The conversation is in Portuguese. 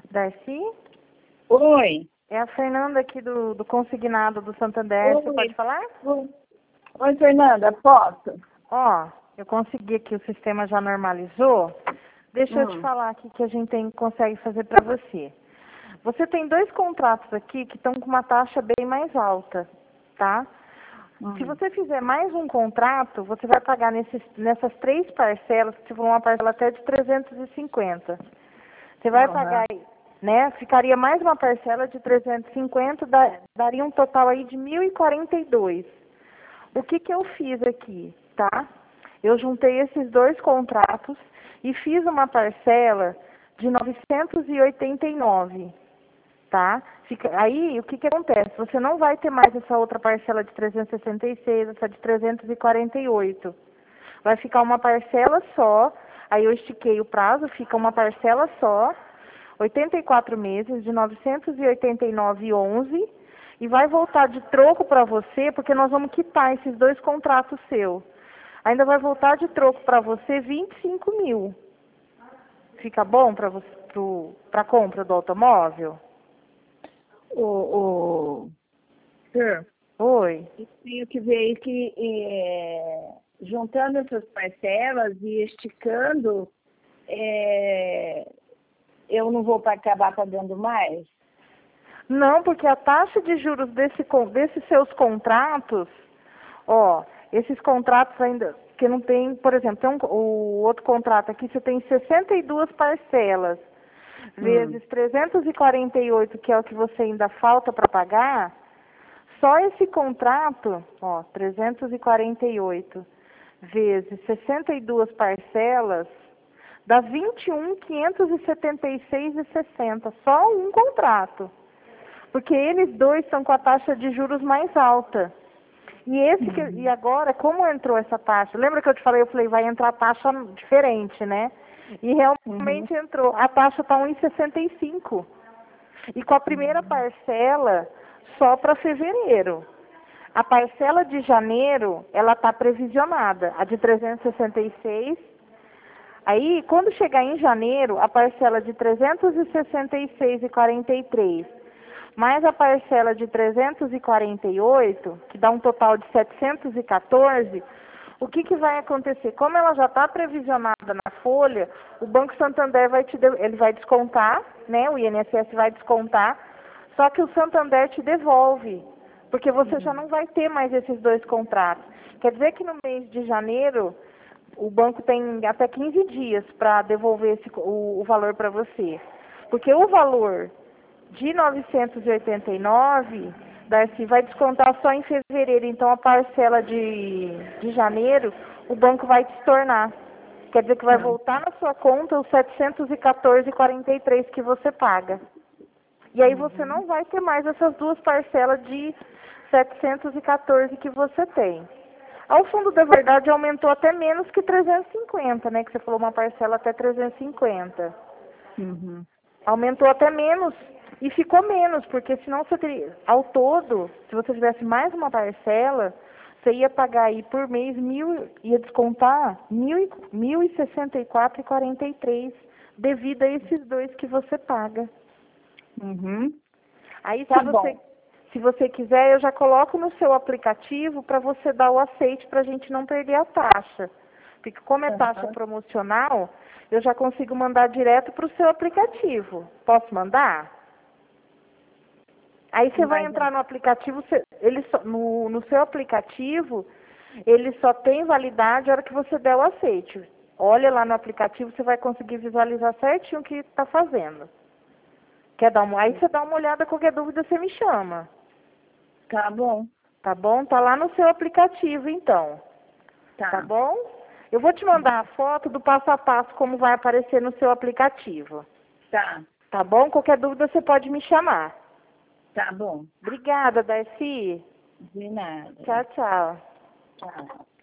Darcy? Oi. É a Fernanda aqui do consignado do Santander. Oi. Você pode falar? Oi, Fernanda, posso? Ó, eu consegui aqui, o sistema já normalizou. Deixa eu te falar aqui que a gente consegue fazer para você. Você tem 2 contratos aqui que estão com uma taxa bem mais alta, tá? Se você fizer mais um contrato, você vai pagar nessas 3 parcelas, que for uma parcela até de 350. Você vai pagar, né? Ficaria mais uma parcela de 350, daria um total aí de 1.042. O que eu fiz aqui, tá? Eu juntei esses 2 contratos e fiz uma parcela de 989, tá? Aí, o que acontece? Você não vai ter mais essa outra parcela de 366, essa de 348. Vai ficar uma parcela só, aí eu estiquei o prazo, fica uma parcela só, 84 meses, de 989,11, e vai voltar de troco para você, porque nós vamos quitar esses 2 contratos seus. Ainda vai voltar de troco para você 25 mil. Fica bom para você, para compra do automóvel? Sir, Oi. eu tenho que ver aí que juntando essas parcelas e esticando, eu não vou acabar pagando mais? Não, porque a taxa de juros desses seus contratos, ó, esses contratos ainda, que não tem, por exemplo, o outro contrato aqui, você tem 62 parcelas, vezes 348, que é o que você ainda falta para pagar, só esse contrato, ó, 348 vezes 62 parcelas, dá 21.576,60, só um contrato. Porque eles 2 estão com a taxa de juros mais alta. E agora, como entrou essa taxa? Lembra que eu te falei, vai entrar taxa diferente, né? E realmente entrou. A taxa está 1,65. E com a primeira parcela só para fevereiro. A parcela de janeiro, ela está previsionada, a de 366. Aí, quando chegar em janeiro, a parcela de 366,43, mais a parcela de 348, que dá um total de 714, o que vai acontecer? Como ela já está previsionada na folha, o Banco Santander ele vai descontar, né? O INSS vai descontar, só que o Santander te devolve, porque você já não vai ter mais esses 2 contratos. Quer dizer que no mês de janeiro, o banco tem até 15 dias para devolver o valor para você. Porque o valor de 989, Darcy, vai descontar só em fevereiro. Então, a parcela de janeiro, o banco vai te tornar. Quer dizer que vai voltar na sua conta os 714,43 que você paga. E aí você não vai ter mais essas 2 parcelas de 714 que você tem. Ao fundo da verdade, aumentou até menos que 350, né? Que você falou uma parcela até 350. Aumentou até menos e ficou menos, porque senão você teria, ao todo, se você tivesse mais uma parcela, você ia pagar aí por mês ia descontar 1.064,43 devido a esses 2 que você paga. Aí se você quiser, eu já coloco no seu aplicativo para você dar o aceite para a gente não perder a taxa. Porque como é taxa promocional, eu já consigo mandar direto para o seu aplicativo. Posso mandar? Aí você vai entrar no aplicativo, no seu aplicativo, ele só tem validade a hora que você der o aceite. Olha lá no aplicativo, você vai conseguir visualizar certinho o que está fazendo. Aí você dá uma olhada, qualquer dúvida você me chama. Tá bom. Tá bom? Tá lá no seu aplicativo, então. Tá bom? Eu vou te mandar a foto do passo a passo, como vai aparecer no seu aplicativo. Tá. Tá bom? Qualquer dúvida você pode me chamar. Tá bom. Obrigada, Darcy. De nada. Tchau, tchau. Tchau.